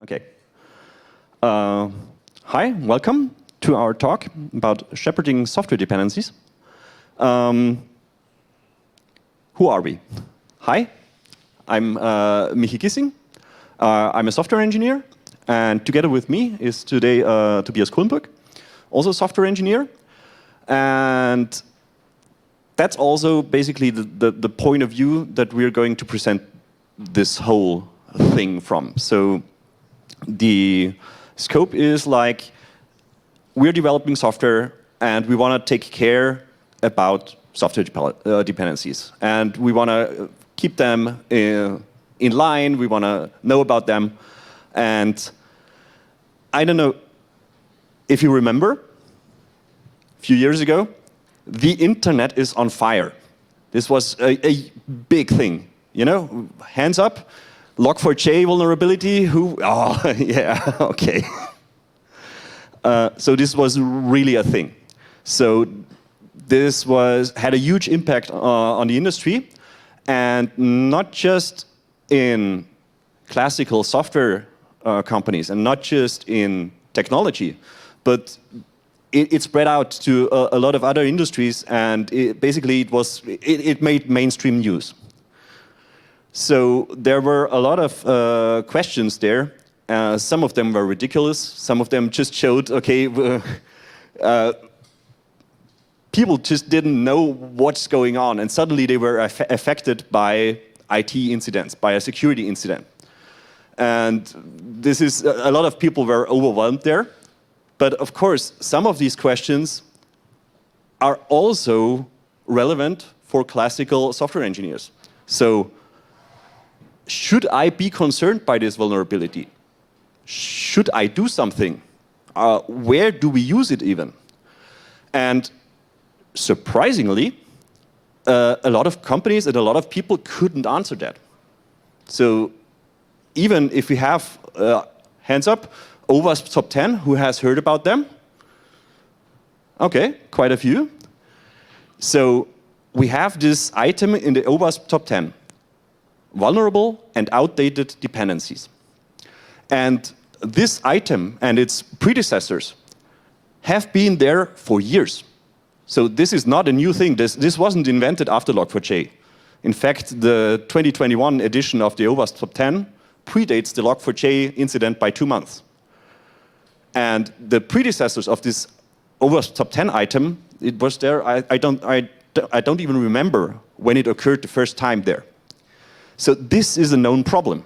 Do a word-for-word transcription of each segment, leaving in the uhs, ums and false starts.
Okay. Uh, hi, welcome to our talk about shepherding software dependencies. Um, who are we? Hi, I'm uh, Michi Gissing. Uh, I'm a software engineer, and together with me is today uh, Tobias Kullenbrück, also a software engineer. And that's also basically the, the, the point of view that we're going to present this whole thing from. So the scope is like, we're developing software and we want to take care about software uh, dependencies. And we want to keep them in, in line, we want to know about them. And I don't know if you remember, a few years ago, the internet is on fire. This was a, a big thing, you know, hands up. log four j vulnerability, who, oh, yeah, okay. uh, so this was really a thing. So this was, had a huge impact uh, on the industry, and not just in classical software uh, companies, and not just in technology, but it, it spread out to a, a lot of other industries, and it, basically it was, it, it made mainstream news. So there were a lot of uh, questions there. Uh, some of them were ridiculous. Some of them just showed, okay, uh, uh, people just didn't know what's going on, and suddenly they were aff affected by I T incidents, by a security incident. And this is, a lot of people were overwhelmed there. But of course, some of these questions are also relevant for classical software engineers. So, should I be concerned by this vulnerability? Should I do something? Uh, where do we use it even? And surprisingly, uh, a lot of companies and a lot of people couldn't answer that. So even if we have, uh, hands up, O WASP top ten, who has heard about them? Okay, quite a few. So we have this item in the O WASP top ten. Vulnerable and outdated dependencies. And this item and its predecessors have been there for years. So this is not a new thing. This, this wasn't invented after log four j. In fact, the twenty twenty-one edition of the O WASP top ten predates the log four j incident by two months. And the predecessors of this O WASP top ten item, it was there, I, I, don't, I, I don't even remember when it occurred the first time there. So this is a known problem.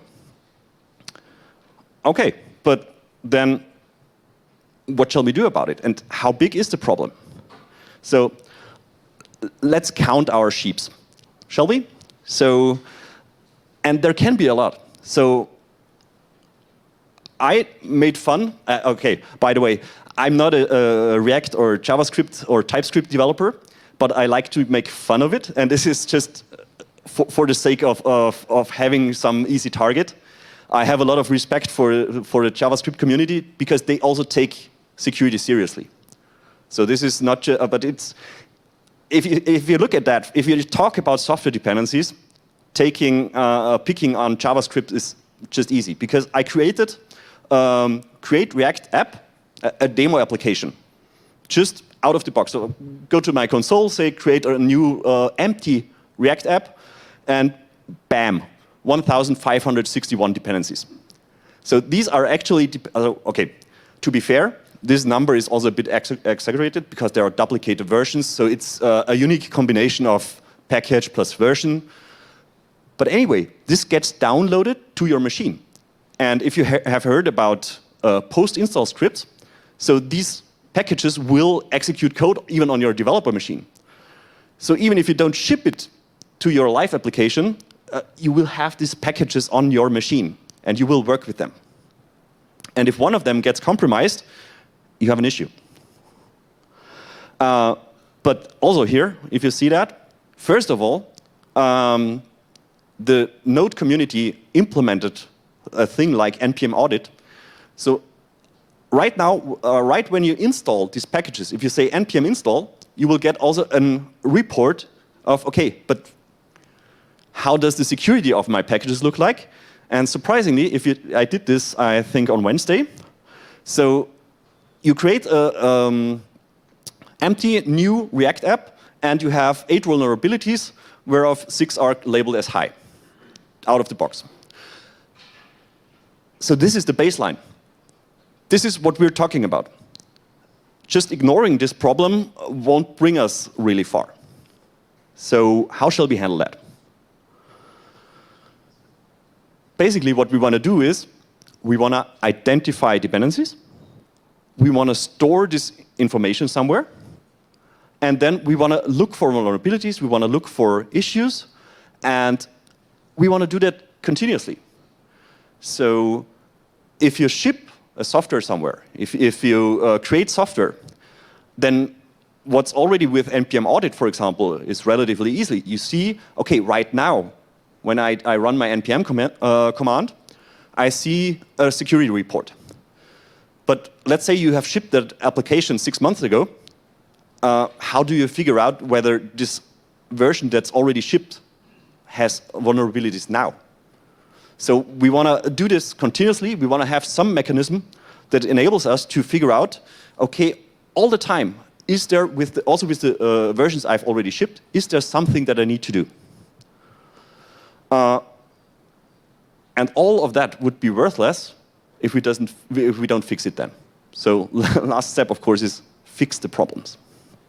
Okay, but then what shall we do about it? And how big is the problem? So let's count our sheeps, shall we? So, and there can be a lot. So I made fun, uh, okay, by the way, I'm not a, a React or JavaScript or TypeScript developer, but I like to make fun of it, and this is just For, for the sake of, of, of having some easy target. I have a lot of respect for, for the JavaScript community because they also take security seriously. So this is not just, but it's, if you, if you look at that, if you talk about software dependencies, taking, uh, picking on JavaScript is just easy because I created, um, create React app, a, a demo application, just out of the box. So go to my console, say create a new uh, empty React app, and bam, one thousand five hundred sixty-one dependencies. So these are actually, uh, okay, to be fair, this number is also a bit ex exaggerated because there are duplicated versions, so it's uh, a unique combination of package plus version. But anyway, this gets downloaded to your machine. And if you ha have heard about uh, post-install scripts, so these packages will execute code even on your developer machine. So even if you don't ship it to your live application, uh, you will have these packages on your machine, and you will work with them. And if one of them gets compromised, you have an issue. Uh, but also here, if you see that, first of all, um, the Node community implemented a thing like N P M audit. So right now, uh, right when you install these packages, if you say N P M install, you will get also a report of, okay, but how does the security of my packages look like? And surprisingly, if you, I did this, I think, on Wednesday. So you create a um, empty new React app, and you have eight vulnerabilities, whereof six are labeled as high, out of the box. So this is the baseline. This is what we're talking about. Just ignoring this problem won't bring us really far. So how shall we handle that? Basically, what we want to do is we want to identify dependencies. We want to store this information somewhere. And then we want to look for vulnerabilities. We want to look for issues. And we want to do that continuously. So if you ship a software somewhere, if, if you uh, create software, then what's already with N P M audit, for example, is relatively easy. You see, okay, right now, when I, I run my N P M command, uh, command, I see a security report. But let's say you have shipped that application six months ago. Uh, how do you figure out whether this version that's already shipped has vulnerabilities now? So we want to do this continuously. We want to have some mechanism that enables us to figure out, okay, all the time, is there, with the, also with the uh, versions I've already shipped, is there something that I need to do? Uh, and all of that would be worthless if we, doesn't, if we don't fix it then. So last step, of course, is fix the problems.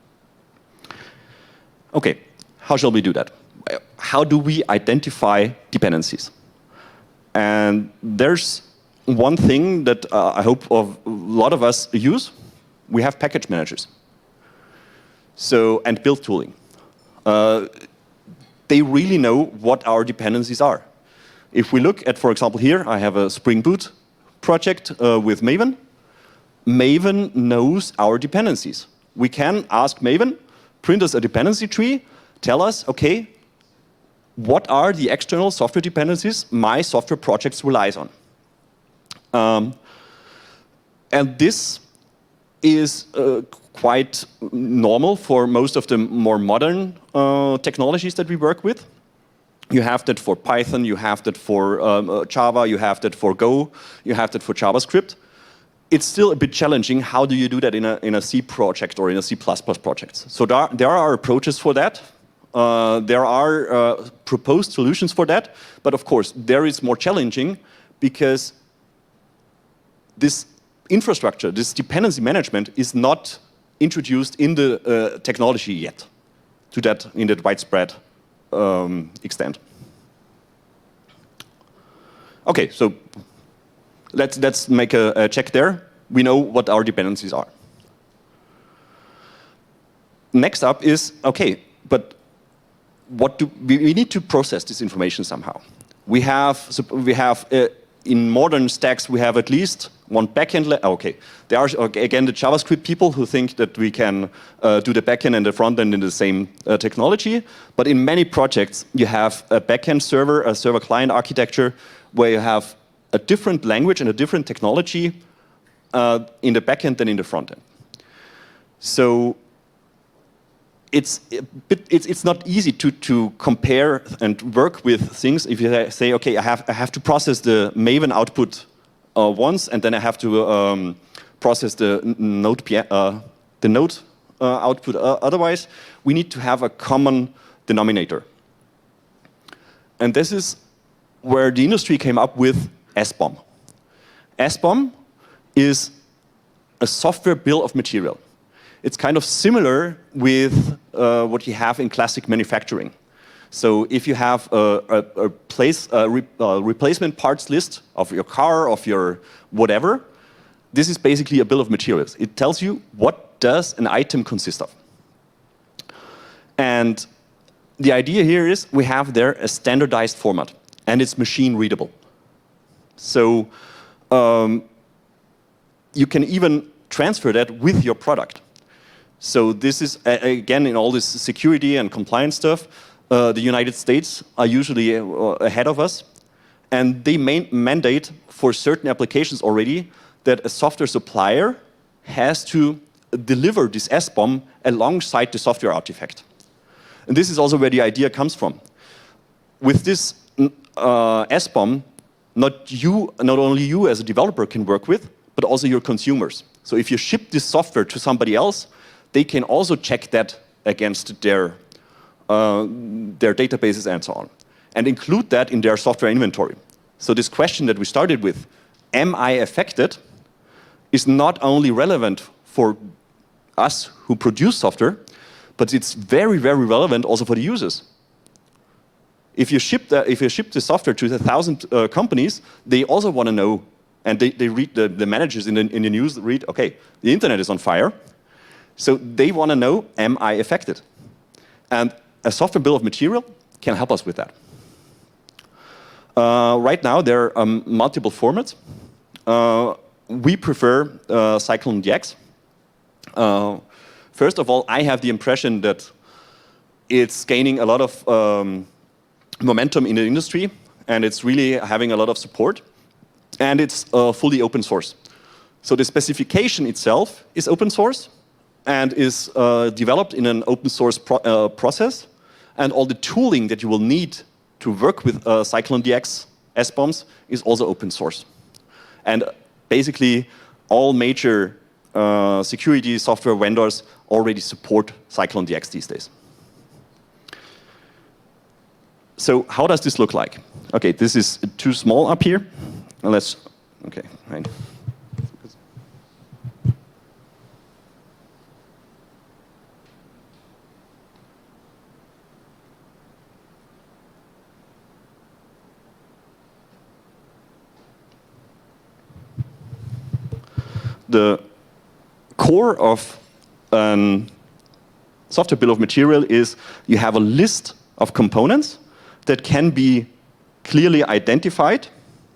Okay, how shall we do that? How do we identify dependencies? And there's one thing that uh, I hope of a lot of us use. We have package managers. So, and build tooling. Uh, they really know what our dependencies are. If we look at, for example, here, I have a Spring Boot project uh, with Maven. Maven knows our dependencies. We can ask Maven, print us a dependency tree, tell us, okay, what are the external software dependencies my software project relies on? Um, and this is uh, quite normal for most of the more modern uh, technologies that we work with. You have that for Python, you have that for um, uh, Java, you have that for Go, you have that for JavaScript. It's still a bit challenging. How do you do that in a, in a C project or in a C plus plus project? So there are, there are approaches for that. Uh, there are uh, proposed solutions for that. But of course, there is more challenging because this infrastructure, this dependency management is not introduced in the uh, technology yet to that, in that widespread um, extent. Okay, so let's, let's make a, a check there. We know what our dependencies are. Next up is, okay, but what do we, we need to process this information somehow. We have, we have uh, in modern stacks, we have at least one backend. Okay, there are again the JavaScript people who think that we can uh, do the backend and the front end in the same uh, technology. But in many projects, you have a backend server, a server client architecture, where you have a different language and a different technology uh, in the backend than in the front end. So it's a bit, it's it's not easy to to compare and work with things. If you say, okay, I have I have to process the Maven output uh, once, and then I have to um, process the Node uh, the Node uh, output. Uh, otherwise, we need to have a common denominator. And this is where the industry came up with S B O M. S B O M is a software bill of material. It's kind of similar with uh, what you have in classic manufacturing. So if you have a, a, a, place, a, re, a replacement parts list of your car, of your whatever, this is basically a bill of materials. It tells you what does an item consist of. And the idea here is we have there a standardized format, and it's machine readable. So um, you can even transfer that with your product. So this is, again, in all this security and compliance stuff, uh, the United States are usually uh, ahead of us. And they main mandate for certain applications already that a software supplier has to deliver this S B O M alongside the software artifact. And this is also where the idea comes from. With this uh, S B O M, not you, not only you as a developer can work with, but also your consumers. So if you ship this software to somebody else, they can also check that against their, uh, their databases and so on, and include that in their software inventory. So this question that we started with, am I affected, is not only relevant for us who produce software, but it's very, very relevant also for the users. If you ship the, if you ship the software to a thousand uh, companies, they also want to know, and they, they read, the, the managers in the, in the news read, okay, the internet is on fire, so they want to know, am I affected? And a software bill of material can help us with that. Uh, right now, there are um, multiple formats. Uh, we prefer uh, CycloneDX. Uh, first of all, I have the impression that it's gaining a lot of um, momentum in the industry, and it's really having a lot of support, and it's uh, fully open source. So the specification itself is open source and is uh, developed in an open source pro uh, process, and all the tooling that you will need to work with uh, CycloneDX S BOMs is also open source. And basically all major uh, security software vendors already support CycloneDX these days. So how does this look like? Okay, this is too small up here. Let's, okay, right. The core of a software bill of material is you have a list of components that can be clearly identified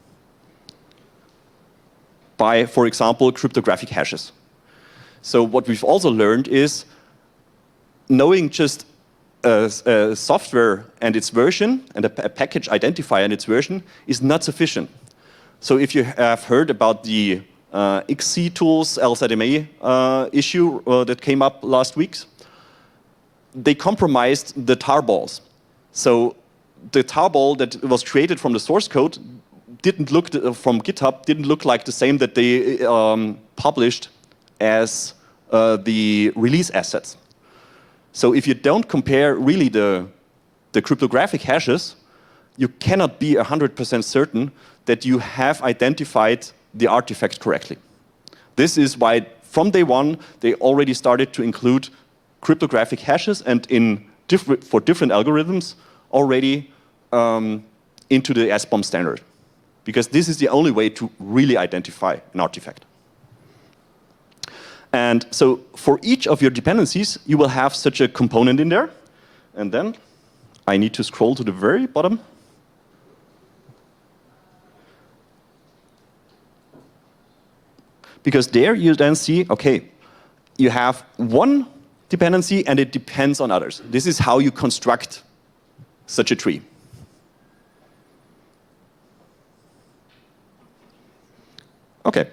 by, for example, cryptographic hashes. So what we've also learned is knowing just a, a software and its version and a, a package identifier and its version is not sufficient. So if you have heard about the uh, X C tools L Z M A uh, issue uh, that came up last week, they compromised the tarballs. So the tarball that was created from the source code didn't look uh, from GitHub didn't look like the same that they um, published as uh, the release assets. So if you don't compare really the the cryptographic hashes, you cannot be one hundred percent certain that you have identified the artifact correctly. This is why from day one they already started to include cryptographic hashes, and in different for different algorithms already um, into the S BOM standard, because this is the only way to really identify an artifact. And so for each of your dependencies, you will have such a component in there, and then I need to scroll to the very bottom. Because there you then see, okay, you have one dependency and it depends on others. This is how you construct such a tree. Okay.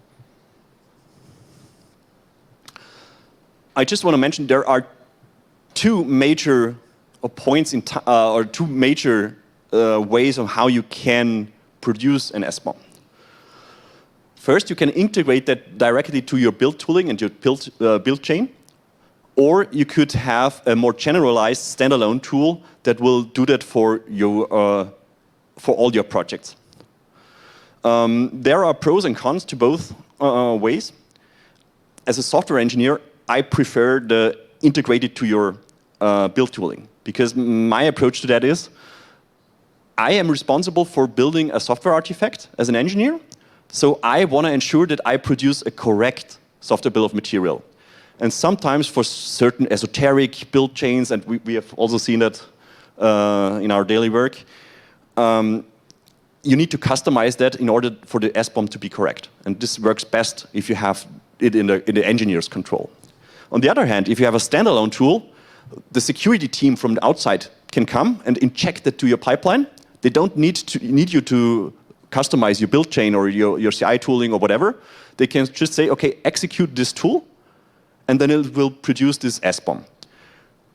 I just want to mention there are two major points in uh, or two major uh, ways of how you can produce an S BOM. First, you can integrate that directly to your build tooling and your build, uh, build chain, or you could have a more generalized standalone tool that will do that for your uh, for all your projects. Um, there are pros and cons to both uh, ways. As a software engineer, I prefer the integrated to your uh, build tooling, because my approach to that is I am responsible for building a software artifact as an engineer, so I want to ensure that I produce a correct software bill of material. And sometimes for certain esoteric build chains, and we, we have also seen that uh, in our daily work, um, you need to customize that in order for the S BOM to be correct. And this works best if you have it in the, in the engineer's control. On the other hand, if you have a standalone tool, the security team from the outside can come and inject that to your pipeline. They don't need, to, need you to customize your build chain or your, your C I tooling or whatever. They can just say, okay, execute this tool, and then it will produce this S BOM.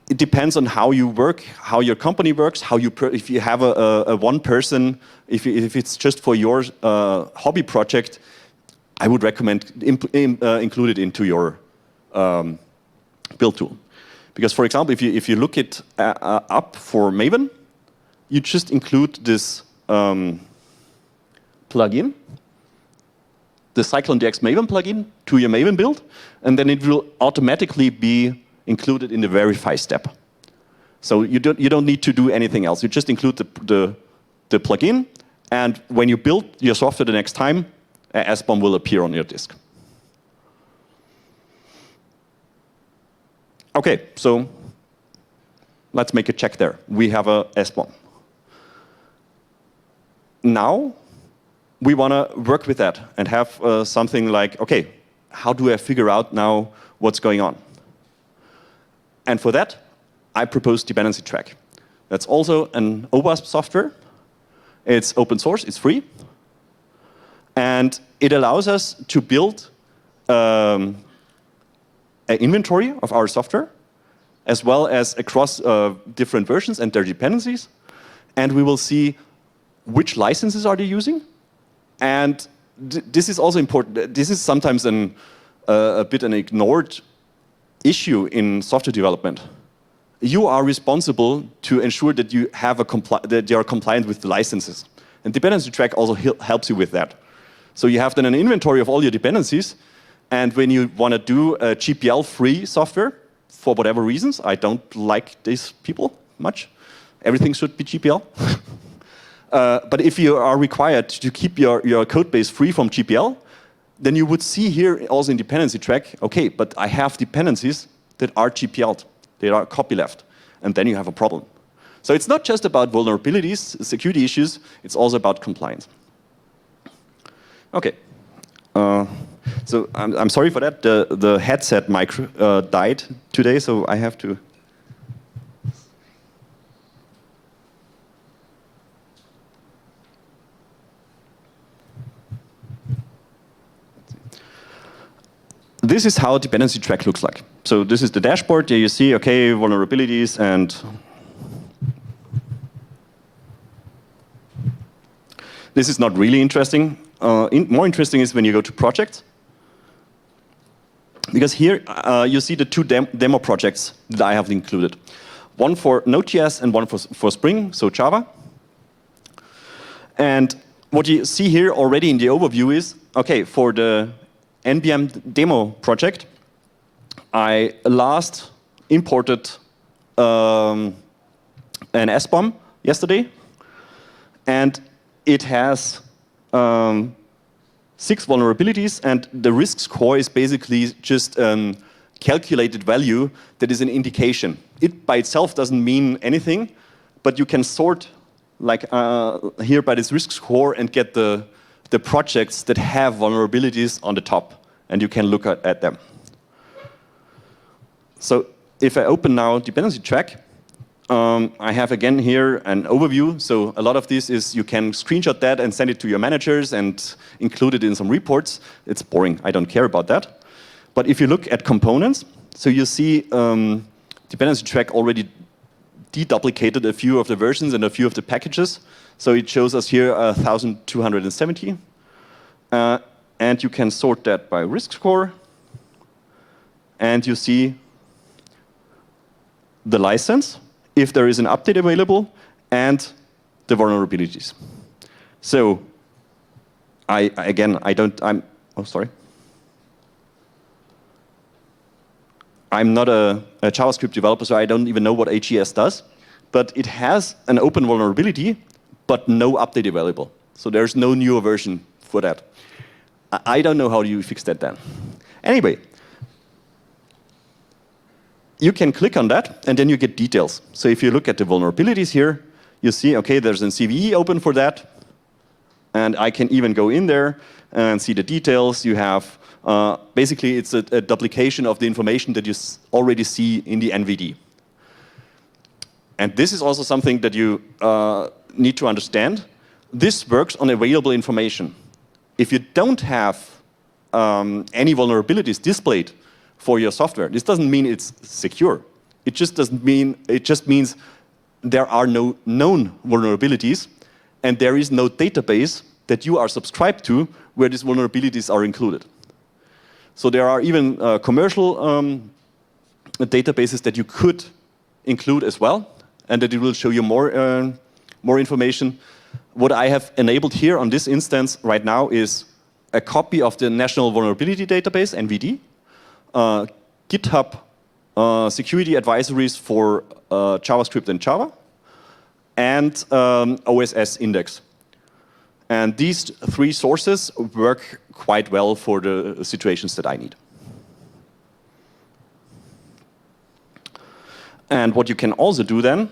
it depends on how you work, how your company works, how you per if you have a, a, a one person, if, you, if it's just for your uh, hobby project, I would recommend imp in, uh, include it into your um, build tool. Because, for example, if you if you look it uh, uh, up for Maven, you just include this um, plugin, the CycloneDX Maven plugin, to your Maven build, and then it will automatically be included in the verify step. So you don't you don't need to do anything else. You just include the the, the plugin, and when you build your software the next time, uh, S B O M will appear on your disk. Okay, so let's make a check there. We have a S B O M. Now we want to work with that and have uh, something like, okay, how do I figure out now what's going on? And for that, I propose dependency track. That's also an O WASP software. It's open source, it's free. And it allows us to build um, an inventory of our software, as well as across uh, different versions and their dependencies. And we will see which licenses are they using. And th this is also important. This is sometimes an, uh, a bit an ignored issue in software development. You are responsible to ensure that you have a that you are compliant with the licenses. And dependency track also helps you with that. So you have then an inventory of all your dependencies. And when you want to do a G P L-free software, for whatever reasons, I don't like these people much. Everything should be G P L. uh, but if you are required to keep your, your code base free from G P L, then you would see here also in dependency track, okay, but I have dependencies that are G P L'd. They are copyleft. And then you have a problem. So it's not just about vulnerabilities, security issues, it's also about compliance. Okay. Uh, so I'm, I'm sorry for that. The, the headset mic uh, died today, so I have to. This is how dependency track looks like. So this is the dashboard. There you see, okay, vulnerabilities and this is not really interesting. Uh, in, more interesting is when you go to projects. Because here uh, you see the two dem demo projects that I have included. One for Node.js and one for, for Spring, so Java. And what you see here already in the overview is, okay, for the N B M demo project, I last imported um, an S B O M yesterday, and it has um, six vulnerabilities, and the risk score is basically just a calculated value that is an indication. It by itself doesn't mean anything, but you can sort like uh, here by this risk score and get the, the projects that have vulnerabilities on the top, and you can look at, at them. So if I open now dependency track, um, I have again here an overview. So a lot of this is you can screenshot that and send it to your managers and include it in some reports. It's boring, I don't care about that. But if you look at components, so you see um, dependency track already deduplicated a few of the versions and a few of the packages. So it shows us here one thousand two hundred seventy. Uh, and you can sort that by risk score. And you see the license, if there is an update available, and the vulnerabilities. So, I again, I don't, I'm, oh, sorry. I'm not a, a JavaScript developer, so I don't even know what A G S does. But it has an open vulnerability, but no update available. So there's no newer version for that. I, I don't know how you fix that then. Anyway, you can click on that, and then you get details. So if you look at the vulnerabilities here, you see, okay, there's a C V E open for that. And I can even go in there and see the details. You have, uh, basically, it's a, a duplication of the information that you already see in the N V D. And this is also something that you uh, need to understand. This works on available information. If you don't have um, any vulnerabilities displayed for your software, this doesn't mean it's secure. It just doesn't mean, it just means there are no known vulnerabilities and there is no database that you are subscribed to where these vulnerabilities are included. So there are even uh, commercial um, databases that you could include as well, and that it will show you more, uh, more information. What I have enabled here on this instance right now is a copy of the National Vulnerability Database, N V D, uh, GitHub uh, security advisories for uh, JavaScript and Java, and um, O S S index. And these three sources work quite well for the situations that I need. And what you can also do then,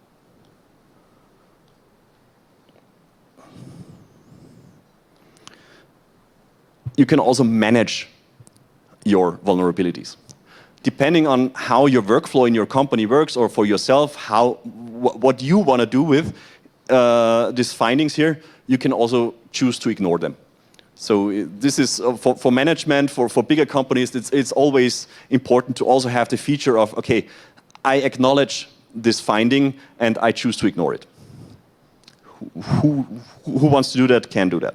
you can also manage your vulnerabilities. Depending on how your workflow in your company works, or for yourself, how wh what you want to do with uh, these findings here, you can also choose to ignore them. So uh, this is uh, for, for management, for, for bigger companies, it's, it's always important to also have the feature of, okay, I acknowledge this finding and I choose to ignore it. Who, who wants to do that can do that.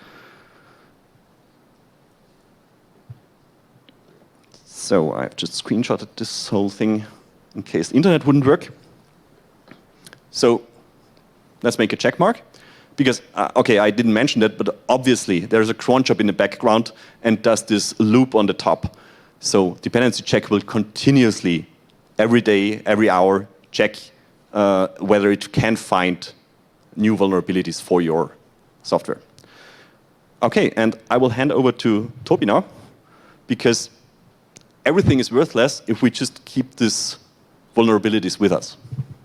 So I've just screenshotted this whole thing in case the internet wouldn't work. So let's make a check mark. Because, uh, okay, I didn't mention that, but obviously there's a cron job in the background and does this loop on the top. So dependency check will continuously, every day, every hour, check uh, whether it can find new vulnerabilities for your software. Okay, and I will hand over to Toby now, because everything is worthless if we just keep these vulnerabilities with us.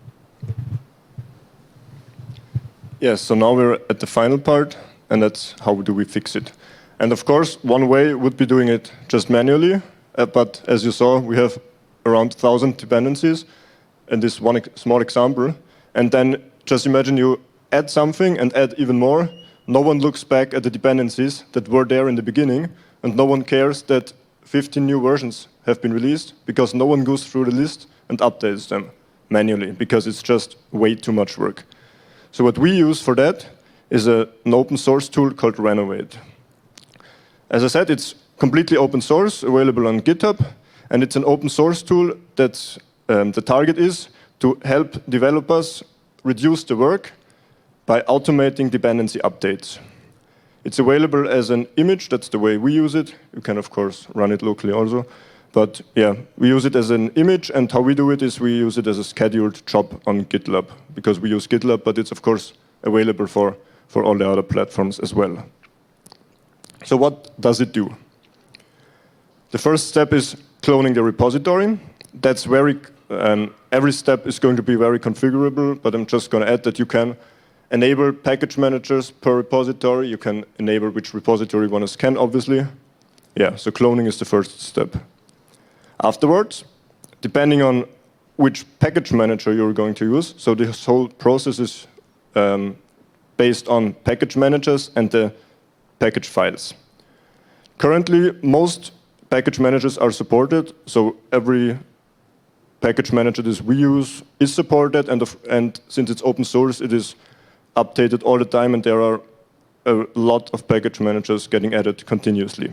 Yes, so now we're at the final part, and that's how do we fix it. And of course, one way would be doing it just manually, uh, but as you saw, we have around one thousand dependencies in this one ex small example. And then just imagine you add something and add even more. No one looks back at the dependencies that were there in the beginning, and no one cares that fifteen new versions have been released, because no one goes through the list and updates them manually, because it's just way too much work. So what we use for that is a, an open source tool called Renovate. As I said, it's completely open source, available on GitHub, and it's an open source tool that um, the target is to help developers reduce the work by automating dependency updates. It's available as an image, that's the way we use it. You can, of course, run it locally also. But yeah, we use it as an image, and how we do it is we use it as a scheduled job on GitLab, because we use GitLab, but it's of course available for, for all the other platforms as well. So what does it do? The first step is cloning the repository. That's very, um, every step is going to be very configurable, but I'm just going to add that you can enable package managers per repository. You can enable which repository you want to scan, obviously. Yeah, so cloning is the first step. Afterwards, depending on which package manager you're going to use, so this whole process is um, based on package managers and the package files. Currently, most package managers are supported, so every package manager that we use is supported, and, of, and since it's open source, it is updated all the time, and there are a lot of package managers getting added continuously.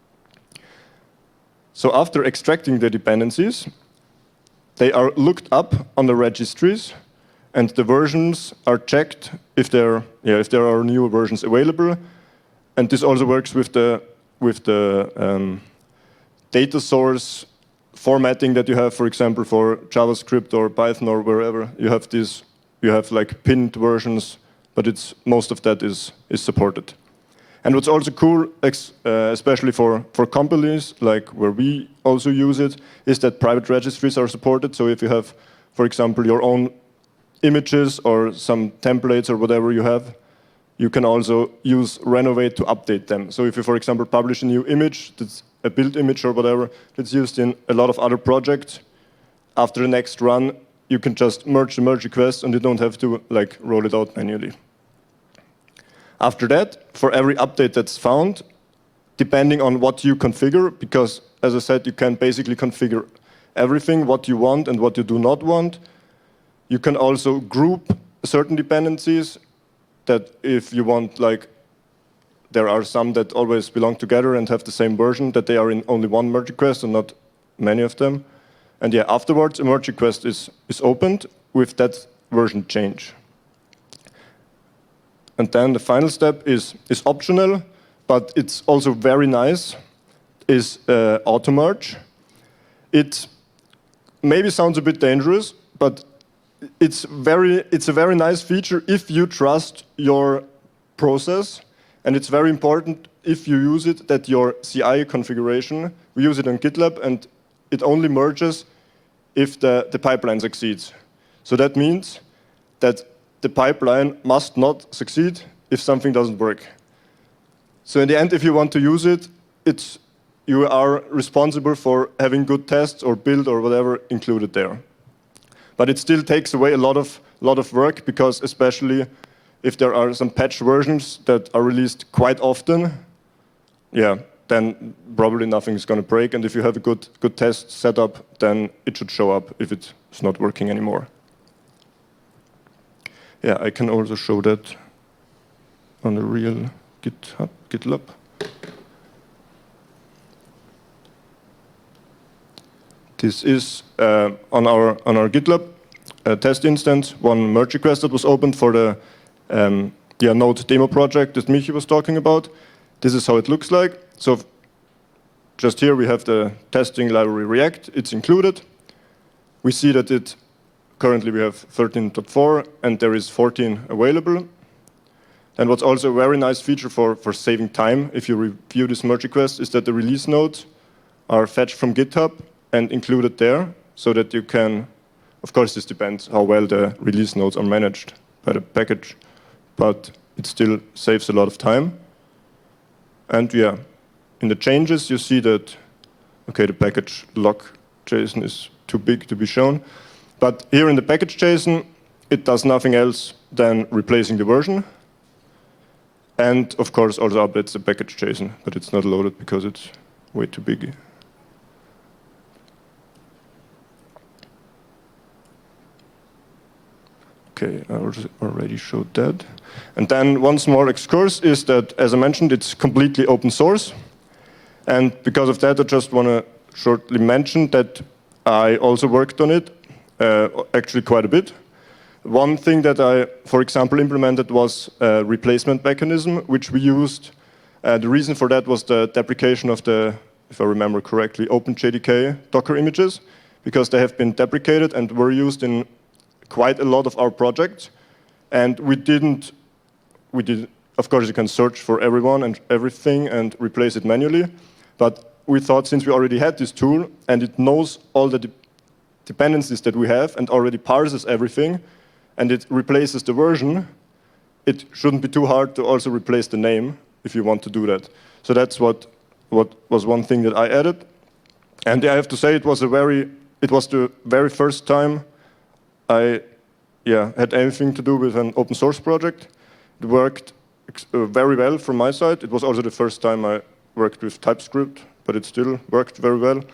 So after extracting the dependencies, they are looked up on the registries, and the versions are checked if there, yeah, if there are new versions available. And this also works with the, with the um, data source formatting that you have, for example, for JavaScript or Python or wherever. You have this, you have like pinned versions, but it's, most of that is, is supported. And what's also cool, ex, uh, especially for, for companies, like where we also use it, is that private registries are supported. So if you have, for example, your own images or some templates or whatever you have, you can also use Renovate to update them. So if you, for example, publish a new image, that's a build image or whatever, that's used in a lot of other projects, after the next run, you can just merge the merge request and you don't have to like roll it out manually. After that, for every update that's found, depending on what you configure, because as I said, you can basically configure everything, what you want and what you do not want. You can also group certain dependencies that if you want, like, there are some that always belong together and have the same version, that they are in only one merge request and not many of them. And yeah, afterwards, a merge request is, is opened with that version change. And then the final step is, is optional, but it's also very nice, is uh, auto merge. It maybe sounds a bit dangerous, but it's, very, it's a very nice feature if you trust your process. And it's very important if you use it that your C I configuration, we use it on GitLab, and it only merges if the, the pipeline succeeds. So that means that the pipeline must not succeed if something doesn't work. So in the end, if you want to use it, it's, you are responsible for having good tests or build or whatever included there. But it still takes away a lot of, lot of work, because especially if there are some patch versions that are released quite often, yeah, then probably nothing is going to break. And if you have a good, good test setup, then it should show up if it's not working anymore. Yeah, I can also show that on the real GitHub, GitLab. This is uh, on our on our GitLab uh, test instance, one merge request that was opened for the um, yeah, Node demo project that Michi was talking about. This is how it looks like. So just here we have the testing library React. It's included. We see that it currently we have thirteen point four, and there is fourteen available. And what's also a very nice feature for, for saving time, if you review this merge request, is that the release nodes are fetched from GitHub and included there, so that you can, of course this depends how well the release nodes are managed by the package, but it still saves a lot of time. And yeah, in the changes you see that, okay, the package log JSON is too big to be shown. But here in the package JSON, it does nothing else than replacing the version. And of course also updates the package JSON, but it's not loaded because it's way too big. Okay, I already showed that. And then one small excurse is that, as I mentioned, it's completely open source. And because of that, I just want to shortly mention that I also worked on it, uh, actually quite a bit. One thing that I, for example, implemented was a replacement mechanism, which we used. Uh, the reason for that was the deprecation of the, if I remember correctly, OpenJDK Docker images, because they have been deprecated and were used in quite a lot of our projects. And we didn't, we did, of course, you can search for everyone and everything and replace it manually. But we thought, since we already had this tool and it knows all the de dependencies that we have and already parses everything, and it replaces the version, it shouldn't be too hard to also replace the name if you want to do that. So that's what, what was one thing that I added. And I have to say, it was a very, it was the very first time I yeah, had anything to do with an open source project. It worked uh, very well from my side. It was also the first time I worked with TypeScript, but it still worked very well.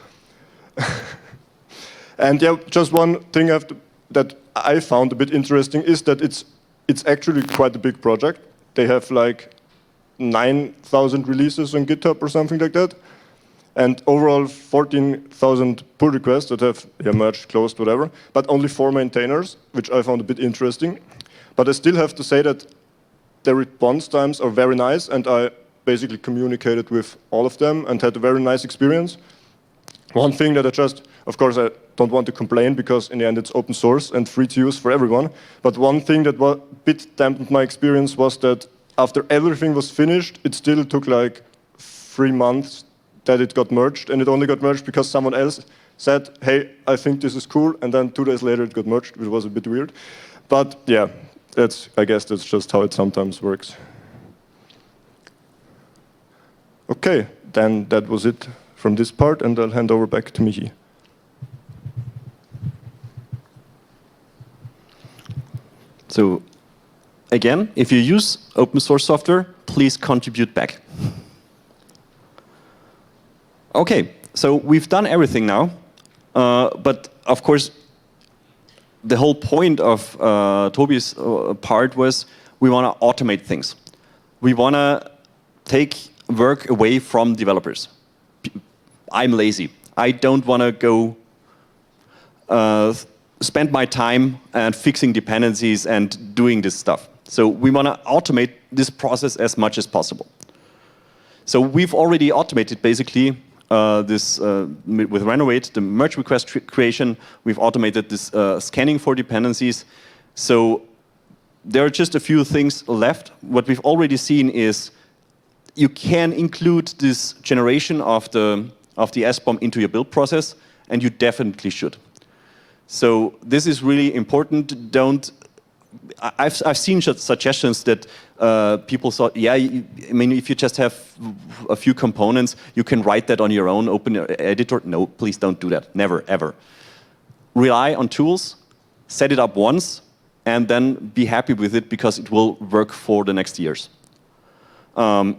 And yeah, just one thing I have to, that I found a bit interesting is that it's, it's actually quite a big project. They have like nine thousand releases on GitHub or something like that. And overall fourteen thousand pull requests that have yeah, merged, closed, whatever, but only four maintainers, which I found a bit interesting. But I still have to say that the response times are very nice, and I basically communicated with all of them and had a very nice experience. One thing that I just, of course, I don't want to complain, because in the end it's open source and free to use for everyone. But one thing that was a bit dampened my experience was that after everything was finished, it still took like three months that it got merged, and it only got merged because someone else said, hey, I think this is cool, and then two days later it got merged, which was a bit weird. But yeah, that's, I guess that's just how it sometimes works. Okay, then that was it from this part, and I'll hand over back to Michi. So again, if you use open source software, please contribute back. Okay, so we've done everything now. Uh, but of course, the whole point of uh, Toby's uh, part was we want to automate things. We want to take work away from developers. I'm lazy. I don't want to go uh, spend my time and fixing dependencies and doing this stuff. So we want to automate this process as much as possible. So we've already automated basically uh, this uh, with Renovate, the merge request creation. We've automated this uh, scanning for dependencies. So there are just a few things left. What we've already seen is you can include this generation of the of the S B O M into your build process, and you definitely should. So this is really important. Don't. I've I've seen suggestions that uh, people thought, yeah, I mean, if you just have a few components, you can write that on your own, open your editor. No, please don't do that. Never, ever. Rely on tools, set it up once, and then be happy with it because it will work for the next years. Um,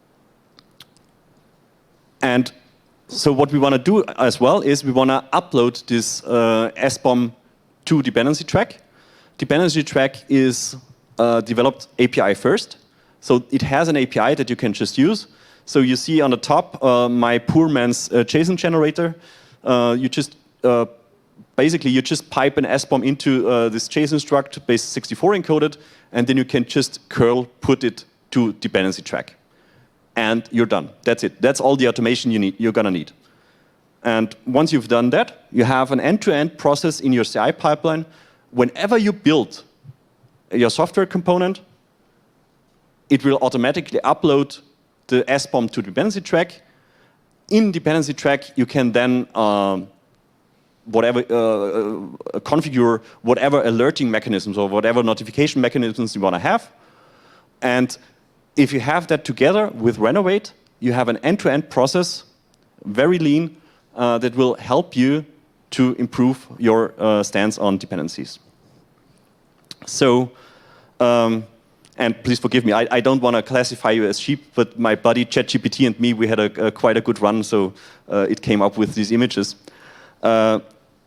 and so what we want to do as well is we want to upload this uh, S B O M to dependency track. Dependency track is uh, developed A P I first. So it has an A P I that you can just use. So you see on the top uh, my poor man's uh, JSON generator. Uh, you just uh, basically you just pipe an S B O M into uh, this JSON struct base sixty-four encoded, and then you can just curl put it to dependency track. And you're done. That's it. That's all the automation you need, you're gonna need. And once you've done that, you have an end-to-end process in your C I pipeline. Whenever you build your software component, it will automatically upload the S B O M to dependency track. In dependency track, you can then um, whatever uh, uh, configure whatever alerting mechanisms or whatever notification mechanisms you want to have. And if you have that together with Renovate, you have an end-to-end process, very lean, uh, that will help you to improve your uh, stance on dependencies. So, um, and please forgive me, I, I don't want to classify you as sheep, but my buddy ChatGPT and me, we had a, a quite a good run, so uh, it came up with these images. Uh,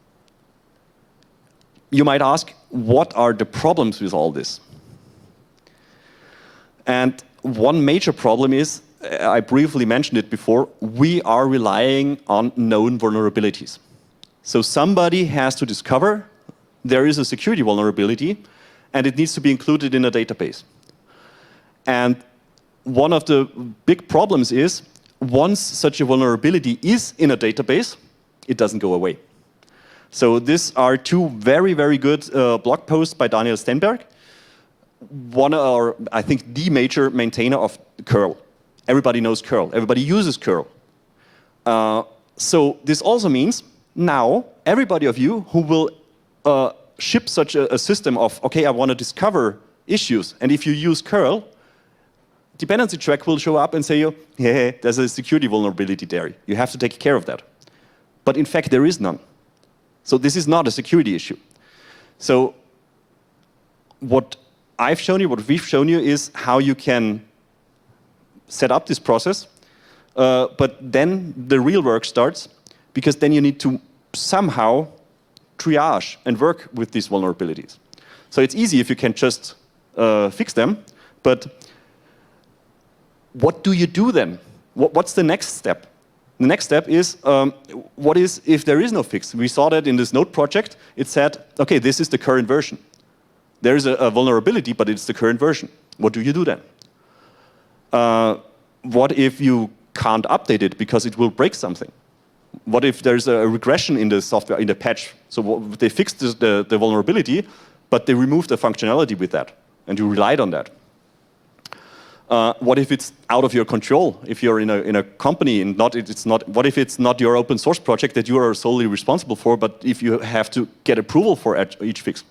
you might ask, what are the problems with all this? And one major problem is, I briefly mentioned it before, we are relying on known vulnerabilities. So somebody has to discover there is a security vulnerability and it needs to be included in a database. And one of the big problems is once such a vulnerability is in a database, it doesn't go away. So these are two very, very good uh, blog posts by Daniel Stenberg. One, or I think the major maintainer of curl. Everybody knows curl. Everybody uses curl. Uh, so this also means now everybody of you who will uh, ship such a, a system of, okay, I want to discover issues, and if you use curl, dependency track will show up and say, yeah, there's a security vulnerability there. You have to take care of that. But in fact, there is none. So this is not a security issue. So what I've shown you, what we've shown you is how you can set up this process, uh, but then the real work starts, because then you need to somehow triage and work with these vulnerabilities. So it's easy if you can just uh, fix them, but what do you do then? What, what's the next step? The next step is, um, what is if there is no fix? We saw that in this Node project. It said, okay, this is the current version. There is a, a vulnerability, but it's the current version. What do you do then? Uh, what if you can't update it because it will break something? What if there's a regression in the software, in the patch? So what, they fixed the, the, the vulnerability, but they removed the functionality with that, and you relied on that. Uh, what if it's out of your control? If you're in a, in a company and not, it's not, what if it's not your open source project that you are solely responsible for, but if you have to get approval for each fix?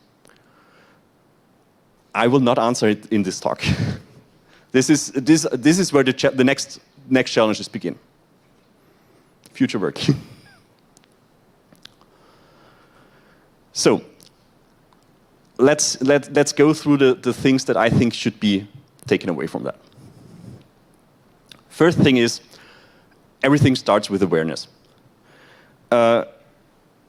I will not answer it in this talk. this, is, this, this is where the, the next, next challenges begin. Future work. So, let's, let, let's go through the, the things that I think should be taken away from that. First thing is, everything starts with awareness. Uh,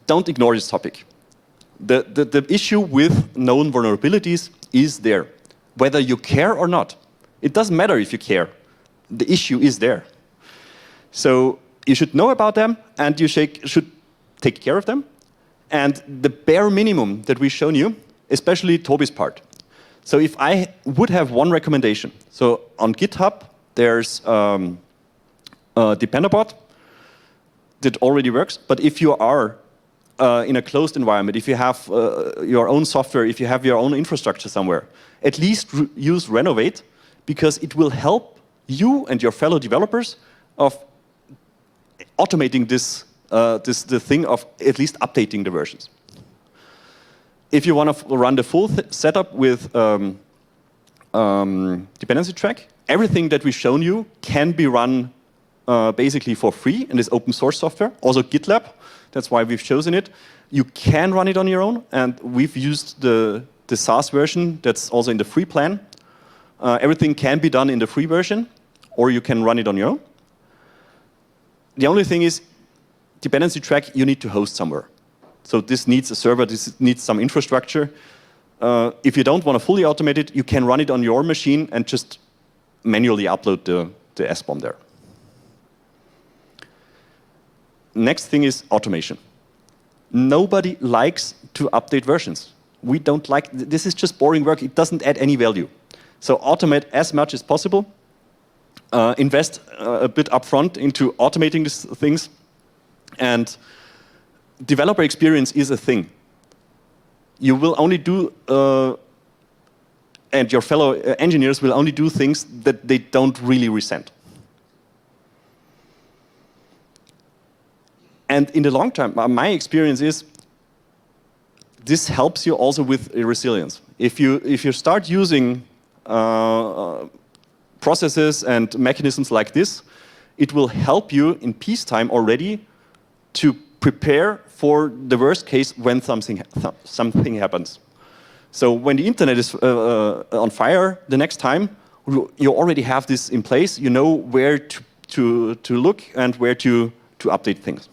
don't ignore this topic. The, the, the issue with known vulnerabilities is there, whether you care or not. It doesn't matter if you care. The issue is there. So you should know about them, and you should take care of them. And the bare minimum that we've shown you, especially Toby's part. So if I would have one recommendation, so on GitHub, there's um, a Dependabot that already works. But if you are uh, in a closed environment, if you have uh, your own software, if you have your own infrastructure somewhere, at least use Renovate, because it will help you and your fellow developers of automating this, uh, this the thing of at least updating the versions. If you want to run the full th setup with um, um, dependency track, everything that we've shown you can be run uh, basically for free in this open source software. Also GitLab, that's why we've chosen it. You can run it on your own, and we've used the, the SaaS version that's also in the free plan. Uh, everything can be done in the free version, or you can run it on your own. The only thing is, dependency track you need to host somewhere. So this needs a server, this needs some infrastructure. Uh, if you don't want to fully automate it, you can run it on your machine and just manually upload the, the S BOM there. Next thing is automation. Nobody likes to update versions. We don't like, this is just boring work, it doesn't add any value. So automate as much as possible. Uh, invest uh, a bit upfront into automating these things. And developer experience is a thing. You will only do, uh, and your fellow engineers will only do things that they don't really resent. And in the long term, my experience is this helps you also with resilience. If you, if you start using uh, processes and mechanisms like this, it will help you in peacetime already to prepare for the worst case when something, th something happens. So when the internet is uh, uh, on fire the next time, you already have this in place. You know where to, to, to look and where to, to update things.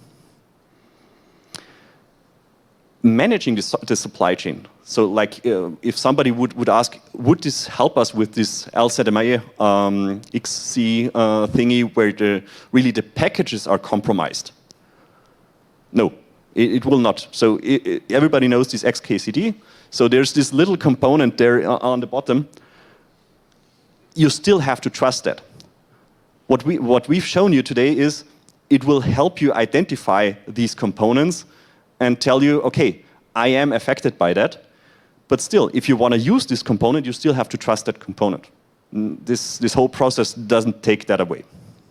Managing the, the supply chain. So like uh, if somebody would, would ask, would this help us with this L Z M I um, X C uh, thingy where the, really the packages are compromised? No, it, it will not. So it, it, everybody knows this X K C D. So there's this little component there on the bottom. You still have to trust that. What, we, what we've shown you today is it will help you identify these components and tell you, okay, I am affected by that. But still, if you want to use this component, you still have to trust that component. This, this whole process doesn't take that away.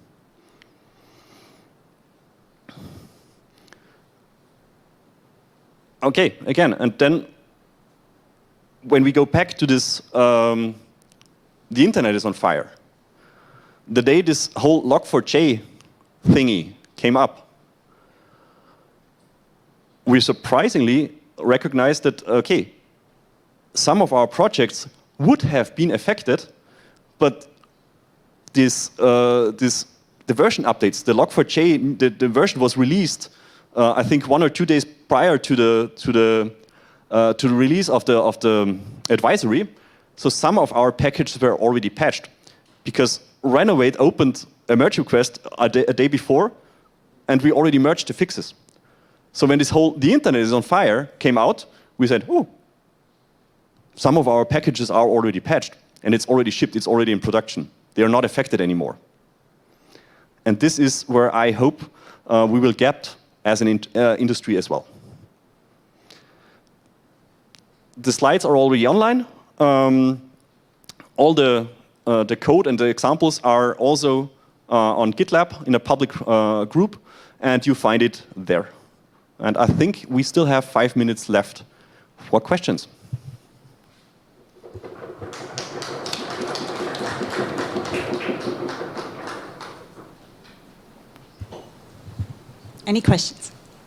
Okay, again, and then when we go back to this, um, the internet is on fire. The day this whole log four j thingy came up, we surprisingly recognized that, okay, some of our projects would have been affected, but this, uh, this, the version updates, the log four j, the, the version was released, uh, I think one or two days prior to the, to the, uh, to the release of the, of the advisory. So some of our packages were already patched, because Renovate opened a merge request a day, a day before, and we already merged the fixes. So when this whole, the internet is on fire, came out, we said, oh, some of our packages are already patched, and it's already shipped, it's already in production. They are not affected anymore. And this is where I hope uh, we will get as an in, uh, industry as well. The slides are already online. Um, all the, uh, the code and the examples are also uh, on GitLab in a public uh, group, and you find it there. And I think we still have five minutes left for questions. Any questions?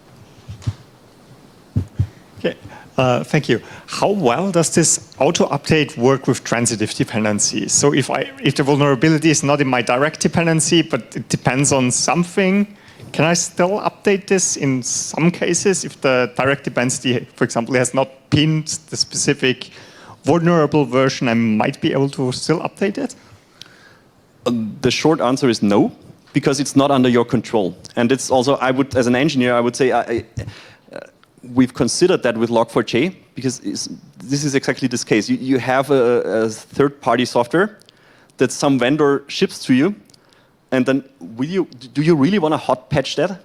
Okay, uh, thank you. How well does this auto-update work with transitive dependencies? So if, I, if the vulnerability is not in my direct dependency, but it depends on something, can I still update this in some cases if the direct dependency, for example, has not pinned the specific vulnerable version? I might be able to still update it? The short answer is no, because it's not under your control. And it's also, I would, as an engineer, I would say, I, I, uh, we've considered that with log four j, because this is exactly this case. You, you have a, a third-party software that some vendor ships to you, and then will you, do you really want to hot patch that?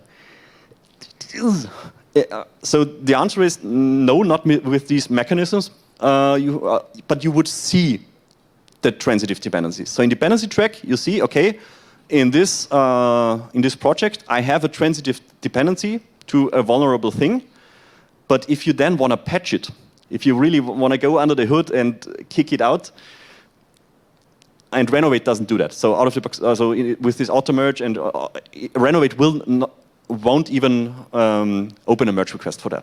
So the answer is no, not with these mechanisms, uh, you, uh, but you would see the transitive dependencies. So in dependency track, you see, okay, in this, uh, in this project, I have a transitive dependency to a vulnerable thing, but if you then want to patch it, if you really want to go under the hood and kick it out, and Renovate doesn't do that. So out of the box, uh, so in, with this auto merge, and uh, Renovate will not, won't even um, open a merge request for that.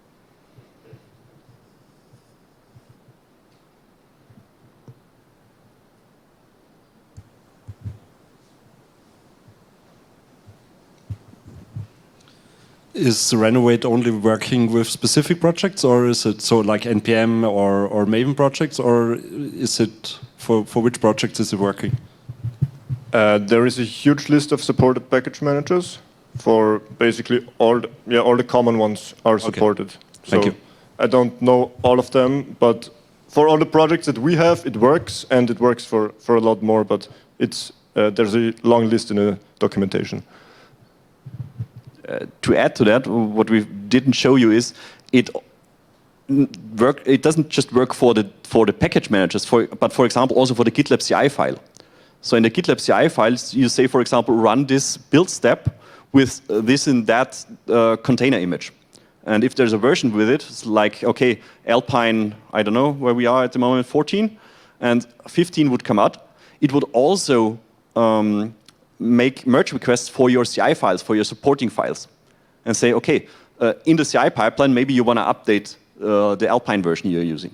Is Renovate only working with specific projects, or is it so like N P M or, or Maven projects, or is it for, for which projects is it working? Uh, there is a huge list of supported package managers for basically all the, yeah, all the common ones are supported. Okay. So Thank you. I don't know all of them, but for all the projects that we have, it works, and it works for, for a lot more, but it's, uh, there's a long list in the documentation. Uh, to add to that, what we didn't show you is it work. It doesn't just work for the for the package managers, for, but for example also for the GitLab C I file. So in the GitLab C I files, you say, for example, run this build step with uh, this and that uh, container image. And if there's a version with it, it's like, okay, Alpine, I don't know where we are at the moment, fourteen, and fifteen would come out. It would also um, make merge requests for your C I files, for your supporting files, and say, okay, uh, in the C I pipeline, maybe you want to update uh, the Alpine version you're using.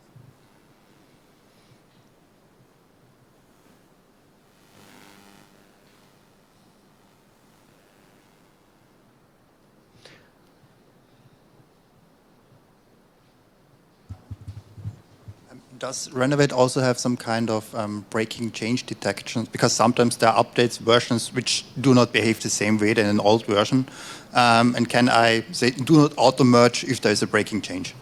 Does Renovate also have some kind of um, breaking change detection? Because sometimes there are updates, versions which do not behave the same way than an old version. Um, and can I say, do not auto-merge if there is a breaking change?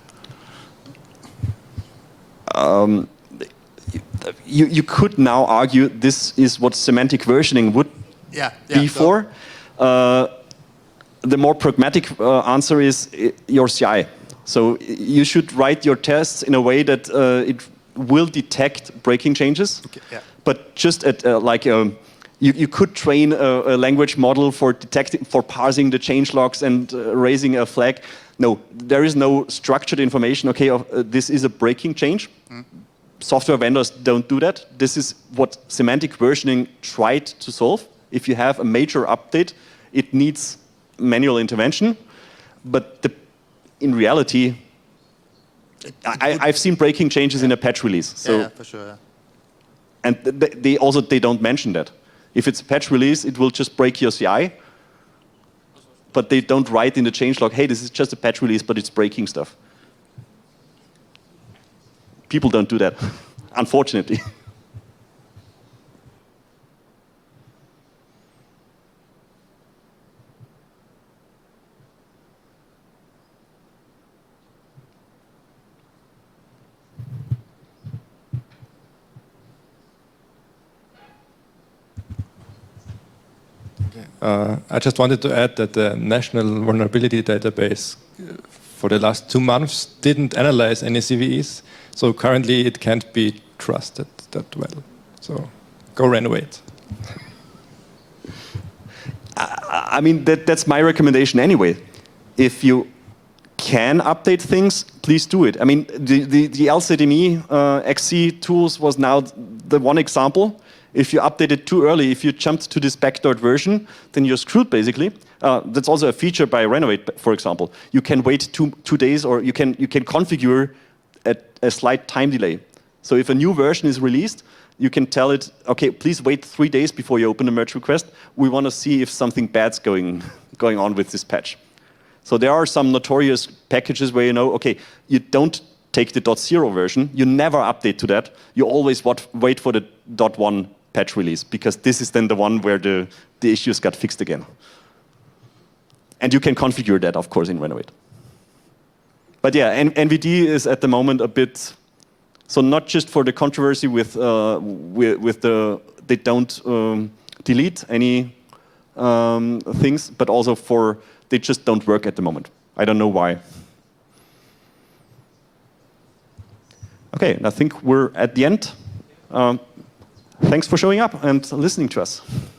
Um, you, you could now argue this is what semantic versioning would yeah, yeah, be for. Uh, the more pragmatic uh, answer is uh, your C I. So you should write your tests in a way that uh, it will detect breaking changes. Okay, yeah. But just at uh, like um, you, you could train a, a language model for detecting, for parsing the change logs and uh, raising a flag. No, there is no structured information. Okay, uh, this is a breaking change. Mm. Software vendors don't do that. This is what semantic versioning tried to solve. If you have a major update, it needs manual intervention, but the in reality, I, I've seen breaking changes yeah. in a patch release. So, yeah, for sure. Yeah. And they, they also they don't mention that. If it's a patch release, it will just break your C I. But they don't write in the changelog, hey, this is just a patch release, but it's breaking stuff. People don't do that, unfortunately. Uh, I just wanted to add that the National Vulnerability Database uh, for the last two months didn't analyze any C V Es, so currently it can't be trusted that well. So go Renovate. I mean, that, that's my recommendation anyway. If you can update things, please do it. I mean, the, the, the L Z M E uh, X C tools was now the one example. If you update it too early, if you jumped to this backdoored version, then you're screwed, basically. Uh, that's also a feature by Renovate, for example. You can wait two, two days, or you can, you can configure a, a slight time delay. So if a new version is released, you can tell it, okay, please wait three days before you open a merge request. We want to see if something bad's going, going on with this patch. So there are some notorious packages where you know, okay, you don't take the dot zero version, you never update to that, you always wat- wait for the dot one patch release, because this is then the one where the, the issues got fixed again. And you can configure that, of course, in Renovate. But yeah, N- NVD is at the moment a bit, so not just for the controversy with, uh, with, with the, they don't um, delete any um, things, but also for, they just don't work at the moment. I don't know why. Okay, I think we're at the end. Um, thanks for showing up and listening to us.